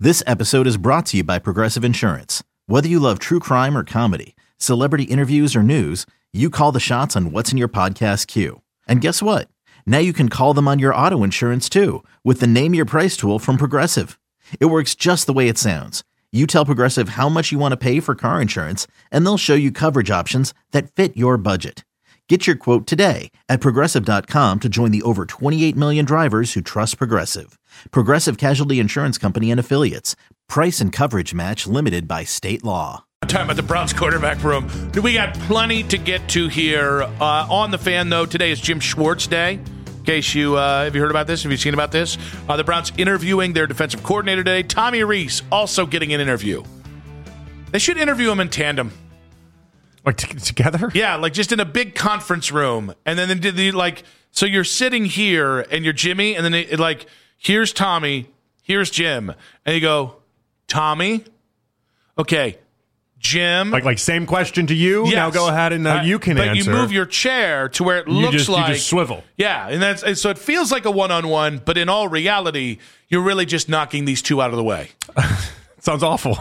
This episode is brought to you by Progressive Insurance. Whether you love true crime or comedy, celebrity interviews or news, you call the shots on what's in your podcast queue. And guess what? Now you can call them on your auto insurance too with the Name Your Price tool from Progressive. It works just the way it sounds. You tell Progressive how much you want to pay for car insurance, and they'll show you coverage options that fit your budget. Get your quote today at Progressive.com to join the over 28 million drivers who trust Progressive. Progressive Casualty Insurance Company and Affiliates. Price and coverage match limited by state law. Talking about the Browns quarterback room. We got plenty to get to here. On the Fan, though, today is Jim Schwartz Day. In case you, have you heard about this? Have you seen about this? The Browns interviewing their defensive coordinator today. Tommy Rees also getting an interview. They should interview him in tandem. Like together? Yeah, like just in a big conference room. And then so you're sitting here and you're Jimmy, and then here's Tommy, here's Jim. And you go, Tommy? Okay, Jim. Like same question to you? Yes. Now go ahead and you can answer. But you move your chair to where it looks like... You just swivel. Yeah, and so it feels like a one-on-one, but in all reality, you're really just knocking these two out of the way. Sounds awful.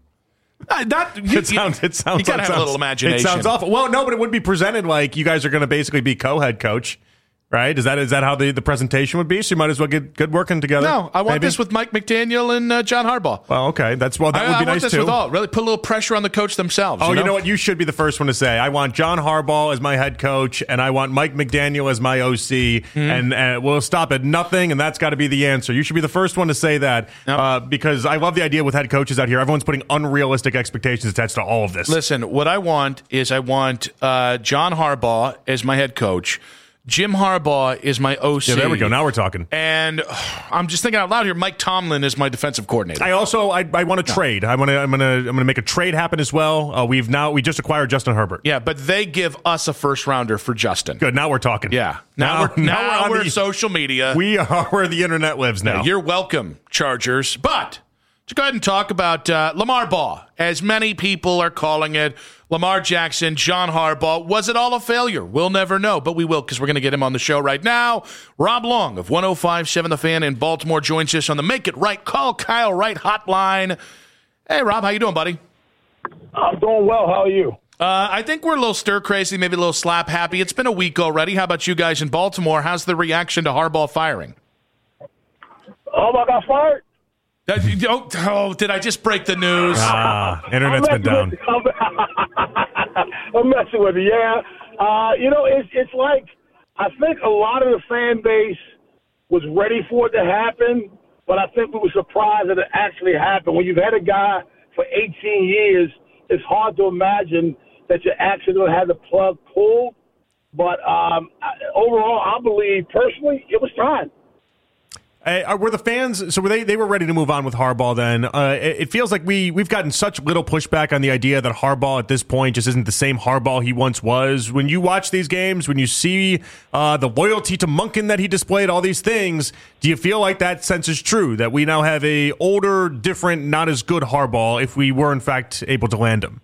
It sounds. You gotta have a little imagination. It sounds awful. Well, no, but it would be presented like you guys are going to basically be co-head coach, right? Is that how the presentation would be? So you might as well get good working together. No, I want this with Mike McDaniel and John Harbaugh. Well, okay, that would be nice too. I want this with all. Really put a little pressure on the coach themselves. Oh, you know what? You should be the first one to say, I want John Harbaugh as my head coach, and I want Mike McDaniel as my OC, and we'll stop at nothing, and that's got to be the answer. You should be the first one to say that, because I love the idea with head coaches out here. Everyone's putting unrealistic expectations attached to all of this. Listen, what I want is John Harbaugh as my head coach. Jim Harbaugh is my OC. Yeah, there we go. Now we're talking. And I'm just thinking out loud here. Mike Tomlin is my defensive coordinator. I want to trade. I'm gonna make a trade happen as well. We just acquired Justin Herbert. Yeah, but they give us a first rounder for Justin. Good. Now we're talking. Yeah. Now we're on social media. We are where the internet lives now. Yeah, you're welcome, Chargers. But to go ahead and talk about Lamar Ball, as many people are calling it. Lamar Jackson, John Harbaugh. Was it all a failure? We'll never know, but we will because we're going to get him on the show right now. Rob Long of 105.7 The Fan in Baltimore joins us on the Make It Right, Call Kyle Wright hotline. Hey, Rob, how you doing, buddy? I'm doing well. How are you? I think we're a little stir-crazy, maybe a little slap-happy. It's been a week already. How about you guys in Baltimore? How's the reaction to Harbaugh firing? I got fired? Did I just break the news? Internet's been down. I'm messing with you, yeah. It's like I think a lot of the fan base was ready for it to happen, but I think we were surprised that it actually happened. When you've had a guy for 18 years, it's hard to imagine that you're actually going to have the plug pulled. But overall, I believe personally it was time. Were the fans, so were they were ready to move on with Harbaugh then? It feels like we've gotten such little pushback on the idea that Harbaugh at this point just isn't the same Harbaugh he once was. When you watch these games, when you see the loyalty to Monken that he displayed, all these things, do you feel like that sense is true, that we now have a older, different, not as good Harbaugh if we were in fact able to land him?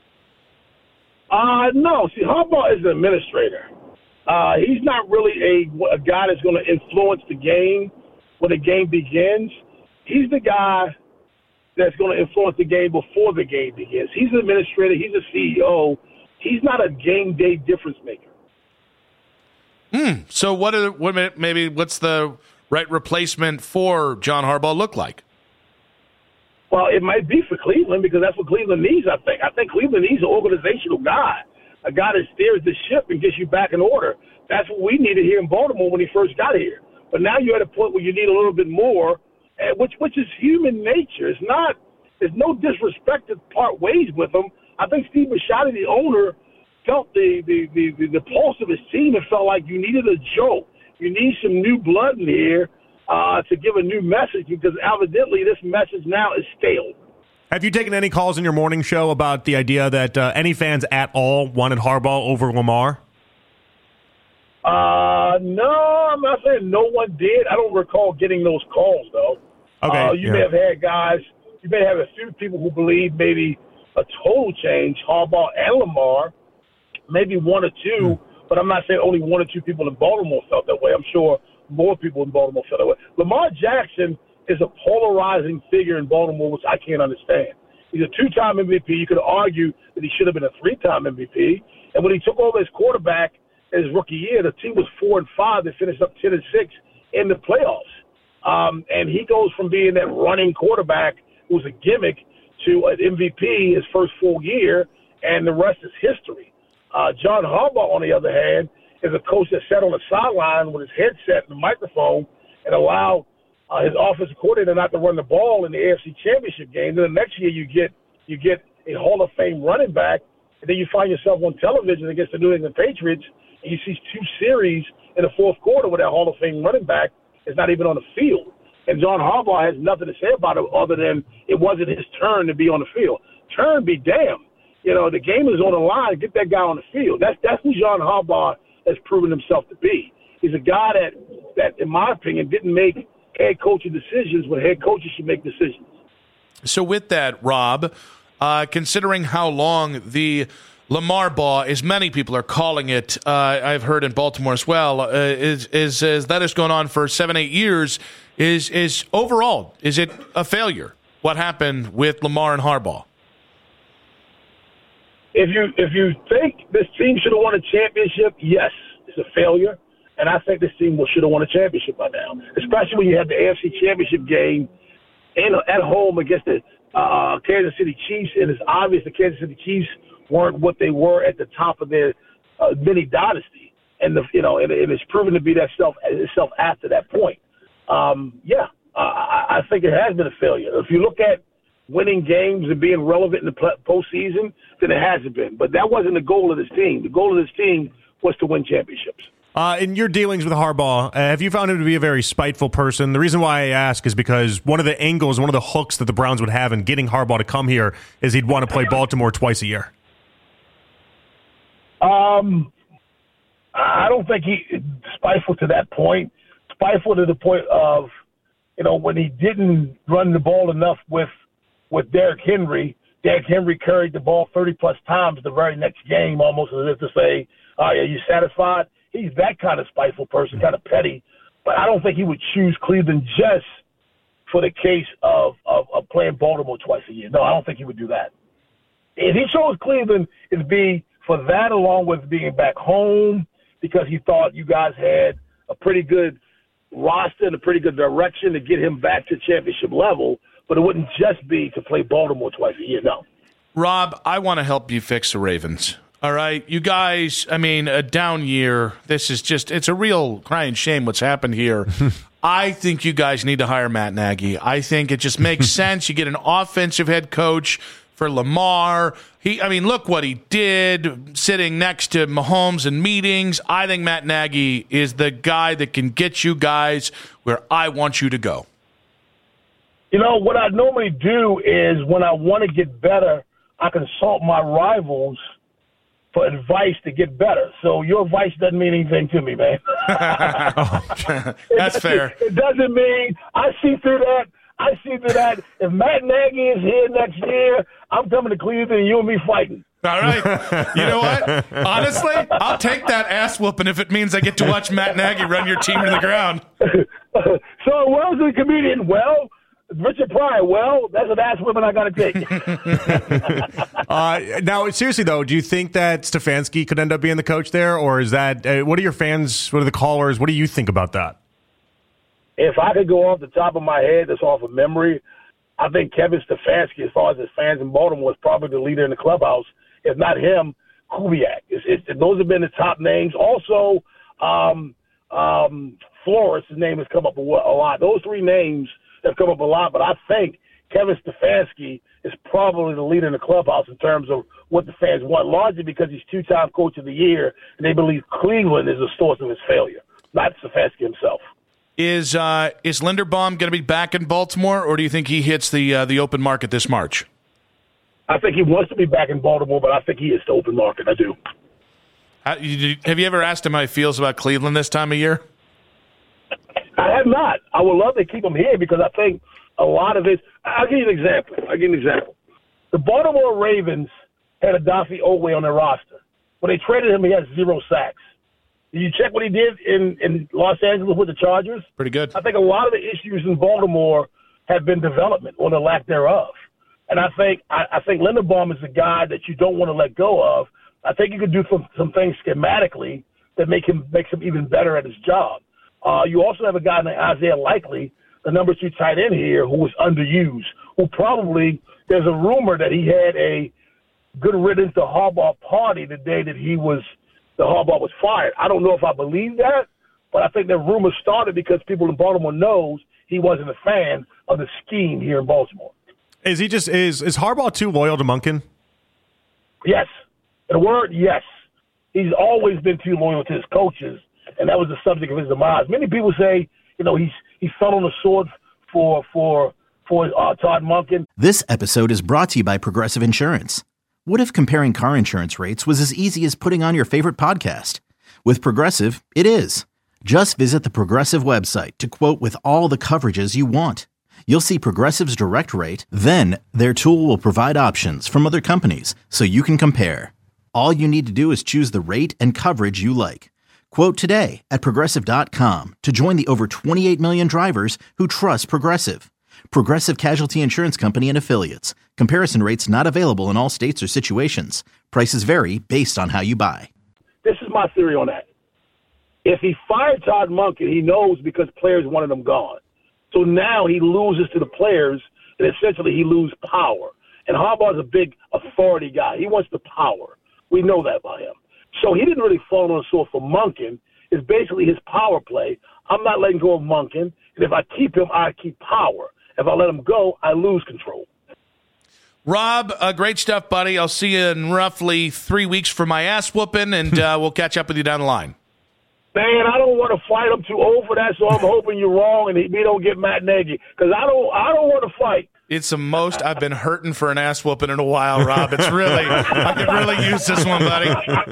No. See, Harbaugh is an administrator. He's not really a guy that's going to influence the game when the game begins. He's the guy that's going to influence the game before the game begins. He's an administrator. He's a CEO. He's not a game day difference maker. So what's the right replacement for John Harbaugh look like? Well, it might be for Cleveland because that's what Cleveland needs, I think. I think Cleveland needs an organizational guy, a guy that steers the ship and gets you back in order. That's what we needed here in Baltimore when he first got here. But now you're at a point where you need a little bit more, which is human nature. There's no disrespect to part ways with him. I think Steve Bisciotti, the owner, felt the pulse of his team and felt like you needed a jolt. You need some new blood in here to give a new message because evidently this message now is stale. Have you taken any calls in your morning show about the idea that any fans at all wanted Harbaugh over Lamar? No, I'm not saying no one did. I don't recall getting those calls, though. Okay. You may have had guys, you may have a few people who believe maybe a total change, Harbaugh and Lamar, maybe one or two, but I'm not saying only one or two people in Baltimore felt that way. I'm sure more people in Baltimore felt that way. Lamar Jackson is a polarizing figure in Baltimore, which I can't understand. He's a 2-time MVP. You could argue that he should have been a 3-time MVP. And when he took over as quarterback his rookie year, the team was 4-5. They finished up 10-6 in the playoffs. And he goes from being that running quarterback who was a gimmick to an MVP his first full year, and the rest is history. John Harbaugh, on the other hand, is a coach that sat on the sideline with his headset and the microphone and allowed his offensive coordinator not to run the ball in the AFC Championship game. Then the next year you get a Hall of Fame running back, and then you find yourself on television against the New England Patriots, and you see 2 series in the fourth quarter where that Hall of Fame running back is not even on the field. And John Harbaugh has nothing to say about it other than it wasn't his turn to be on the field. Turn be damned. You know, the game is on the line. Get that guy on the field. That's who John Harbaugh has proven himself to be. He's a guy that in my opinion, didn't make head coaching decisions when head coaches should make decisions. So with that, Rob, considering how long the Lamar Ball, as many people are calling it, I've heard in Baltimore as well, is that is going on for 7-8 years, is overall, is it a failure? What happened with Lamar and Harbaugh? If you think this team should have won a championship, yes, it's a failure. And I think this team should have won a championship by now, especially when you had the AFC Championship game at home against the Kansas City Chiefs. And it's obvious the Kansas City Chiefs weren't what they were at the top of their mini dynasty. And it's proven to be that itself after that point. I think it has been a failure. If you look at winning games and being relevant in the postseason, then it hasn't been. But that wasn't the goal of this team. The goal of this team was to win championships. In your dealings with Harbaugh, have you found him to be a very spiteful person? The reason why I ask is because one of the angles, one of the hooks that the Browns would have in getting Harbaugh to come here is he'd want to play Baltimore twice a year. I don't think he's spiteful to that point. Spiteful to the point of, when he didn't run the ball enough with Derrick Henry. Derrick Henry carried the ball 30-plus times the very next game, almost as if to say, are you satisfied? He's that kind of spiteful person, kind of petty. But I don't think he would choose Cleveland just for the case of playing Baltimore twice a year. No, I don't think he would do that. If he chose Cleveland, it'd be for that along with being back home because he thought you guys had a pretty good roster and a pretty good direction to get him back to championship level. But it wouldn't just be to play Baltimore twice a year, no. Rob, I want to help you fix the Ravens. All right, you guys, a down year. This is it's a real crying shame what's happened here. I think you guys need to hire Matt Nagy. I think it just makes sense. You get an offensive head coach for Lamar. Look what he did sitting next to Mahomes in meetings. I think Matt Nagy is the guy that can get you guys where I want you to go. What I normally do is when I want to get better, I consult my rivals for advice to get better. So your advice doesn't mean anything to me, man. That's fair. It doesn't mean I see through that. If Matt Nagy is here next year, I'm coming to Cleveland and you and me fighting. All right. You know what? Honestly, I'll take that ass whooping if it means I get to watch Matt Nagy run your team to the ground. So Wells is a comedian. Well, Richard Pryor, that's an ass whipping I got to take. Now, seriously, though, do you think that Stefanski could end up being the coach there? Or is that, what are your fans, what are the callers, what do you think about that? If I could go off the top of my head, that's off of memory, I think Kevin Stefanski, as far as his fans in Baltimore, is probably the leader in the clubhouse. If not him, Kubiak. Those have been the top names. Also, Flores, his name has come up a lot. Those three names have come up a lot, but I think Kevin Stefanski is probably the leader in the clubhouse in terms of what the fans want, largely because he's 2-time coach of the year, and they believe Cleveland is the source of his failure, not Stefanski himself. Is Linderbaum going to be back in Baltimore, or do you think he hits the open market this March? I think he wants to be back in Baltimore, but I think he hits the open market. I do. Have you ever asked him how he feels about Cleveland this time of year? I have not. I would love to keep him here because I think a lot of it – I'll give you an example. The Baltimore Ravens had Odafe Oweh on their roster. When they traded him, he had 0 sacks. Did you check what he did in Los Angeles with the Chargers? Pretty good. I think a lot of the issues in Baltimore have been development or the lack thereof. And I think Linderbaum is the guy that you don't want to let go of. I think you could do some things schematically that makes him even better at his job. You also have a guy named Isaiah Likely, the number 2 tight end here, who was underused, who probably there's a rumor that he had a good riddance to Harbaugh party the day that Harbaugh was fired. I don't know if I believe that, but I think that rumor started because people in Baltimore knows he wasn't a fan of the scheme here in Baltimore. Is Harbaugh too loyal to Monken? Yes. In a word, yes. He's always been too loyal to his coaches, and that was the subject of his demise. Many people say, he fell on the sword for Todd Monken. This episode is brought to you by Progressive Insurance. What if comparing car insurance rates was as easy as putting on your favorite podcast? With Progressive, it is. Just visit the Progressive website to quote with all the coverages you want. You'll see Progressive's direct rate, then their tool will provide options from other companies so you can compare. All you need to do is choose the rate and coverage you like. Quote today at Progressive.com to join the over 28 million drivers who trust Progressive. Progressive Casualty Insurance Company and Affiliates. Comparison rates not available in all states or situations. Prices vary based on how you buy. This is my theory on that. If he fired Todd Monken, he knows because players wanted him gone. So now he loses to the players, and essentially he loses power. And Harbaugh's a big authority guy. He wants the power. We know that by him. So he didn't really fall on the sword for Monken. It's basically his power play. I'm not letting go of Monken, and if I keep him, I keep power. If I let him go, I lose control. Rob, great stuff, buddy. I'll see you in roughly 3 weeks for my ass whooping, and we'll catch up with you down the line. Man, I don't want to fight. I'm too old for that, so I'm hoping you're wrong and we don't get Matt Nagy because I don't want to fight. It's the most I've been hurting for an ass whooping in a while, Rob. It's really, I could really use this one, buddy.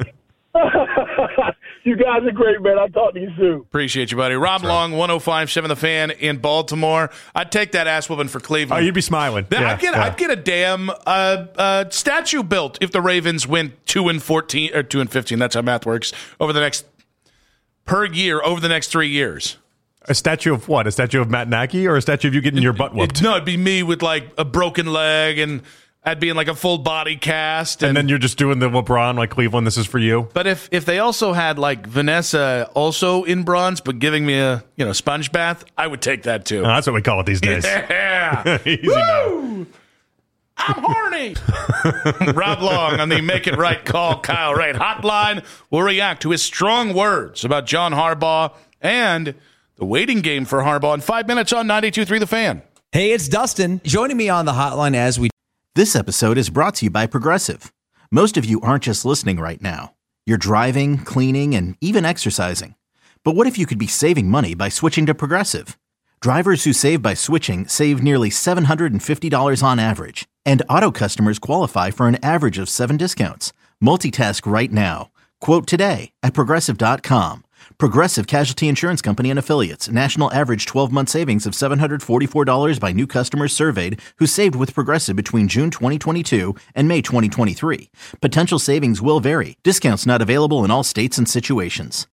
You guys are great, man. I'll talk to you soon. Appreciate you, buddy. Rob Long, 105.7 The Fan in Baltimore. I'd take that ass whooping for Cleveland. Oh, you'd be smiling. I'd get a damn statue built if the Ravens win 2-14 or 2-15. That's how math works over the next 3 years. A statue of what? A statue of Matt Nagy or a statue of you getting your butt whooped? No, it'd be me with like a broken leg and I'd be in like a full body cast. And then you're just doing the LeBron, like Cleveland, this is for you. But if they also had like Vanessa also in bronze, but giving me a sponge bath, I would take that too. Oh, that's what we call it these days. Yeah. Easy Woo! now. I'm horny. Rob Long on the Make It Right Call Kyle Wright hotline will react to his strong words about John Harbaugh and the waiting game for Harbaugh in 5 minutes on 92.3 The Fan. Hey, it's Dustin joining me on the hotline as we... This episode is brought to you by Progressive. Most of you aren't just listening right now. You're driving, cleaning, and even exercising. But what if you could be saving money by switching to Progressive? Drivers who save by switching save nearly $750 on average. And auto customers qualify for an average of 7 discounts. Multitask right now. Quote today at Progressive.com. Progressive Casualty Insurance Company and Affiliates. National average 12-month savings of $744 by new customers surveyed who saved with Progressive between June 2022 and May 2023. Potential savings will vary. Discounts not available in all states and situations.